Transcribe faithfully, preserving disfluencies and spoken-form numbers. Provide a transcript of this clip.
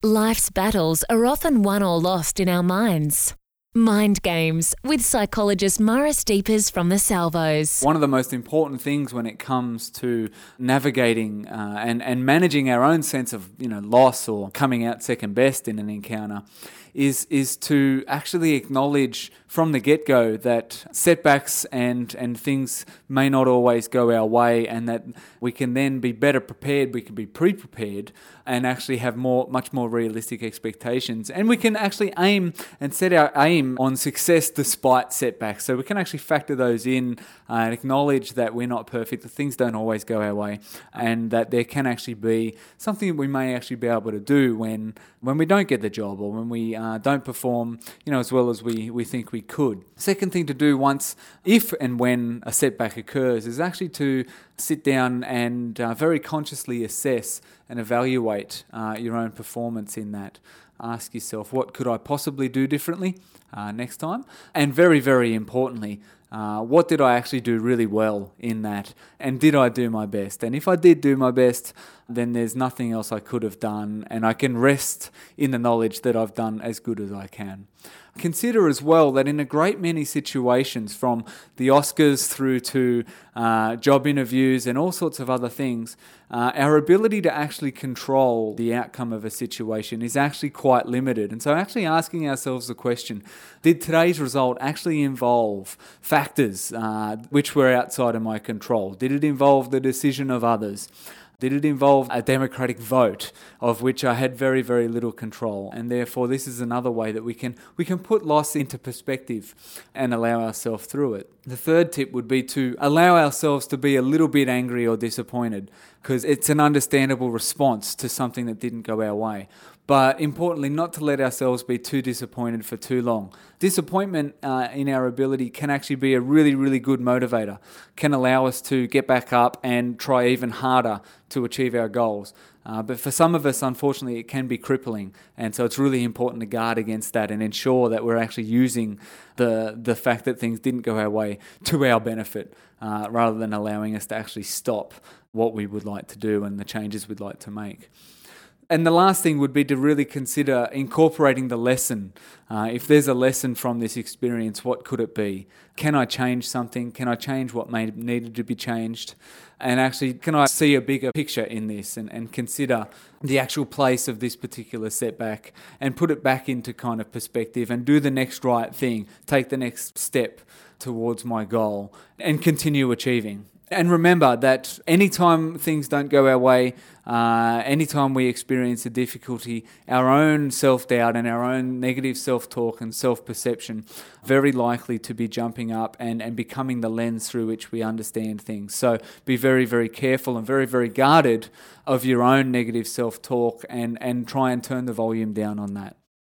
Life's battles are often won or lost in our minds. Mind Games with psychologist Maurice Deepers from the Salvos. One of the most important things when it comes to navigating uh, and, and managing our own sense of you know loss or coming out second best in an encounter is is to actually acknowledge from the get-go that setbacks and, and things may not always go our way, and that we can then be better prepared, we can be pre-prepared and actually have more, much more realistic expectations. And we can actually aim and set our aim on success despite setbacks. So we can actually factor those in uh, and acknowledge that we're not perfect, that things don't always go our way, and that there can actually be something that we may actually be able to do when when we don't get the job or when we uh, don't perform you know, as well as we, we think we could. Second thing to do once, if and when a setback occurs, is actually to sit down and uh, very consciously assess and evaluate uh, your own performance in that. Ask yourself, what could I possibly do differently uh, next time? And very, very importantly, uh, what did I actually do really well in that? And did I do my best? And if I did do my best, then there's nothing else I could have done, and I can rest in the knowledge that I've done as good as I can. Consider as well that in a great many situations, from the Oscars through to uh, job interviews and all sorts of other things, uh, our ability to actually control the outcome of a situation is actually quite limited. And so actually asking ourselves the question, did today's result actually involve factors uh, which were outside of my control? Did it involve the decision of others? Did it involve a democratic vote of which I had very, very little control? And therefore, this is another way that we can we can put loss into perspective and allow ourselves through it. The third tip would be to allow ourselves to be a little bit angry or disappointed, because it's an understandable response to something that didn't go our way. But importantly, not to let ourselves be too disappointed for too long. Disappointment uh, in our ability can actually be a really, really good motivator, can allow us to get back up and try even harder to achieve our goals. Uh, but for some of us, unfortunately, it can be crippling. And so it's really important to guard against that and ensure that we're actually using the the fact that things didn't go our way to our benefit, uh, rather than allowing us to actually stop what we would like to do and the changes we'd like to make. And the last thing would be to really consider incorporating the lesson. Uh, if there's a lesson from this experience, what could it be? Can I change something? Can I change what may needed to be changed? And actually, can I see a bigger picture in this and, and consider the actual place of this particular setback and put it back into kind of perspective and do the next right thing, take the next step towards my goal and continue achieving. And remember that anytime things don't go our way, uh, anytime we experience a difficulty, our own self-doubt and our own negative self-talk and self-perception very likely to be jumping up and, and becoming the lens through which we understand things. So be very, very careful and very, very guarded of your own negative self-talk and, and try and turn the volume down on that.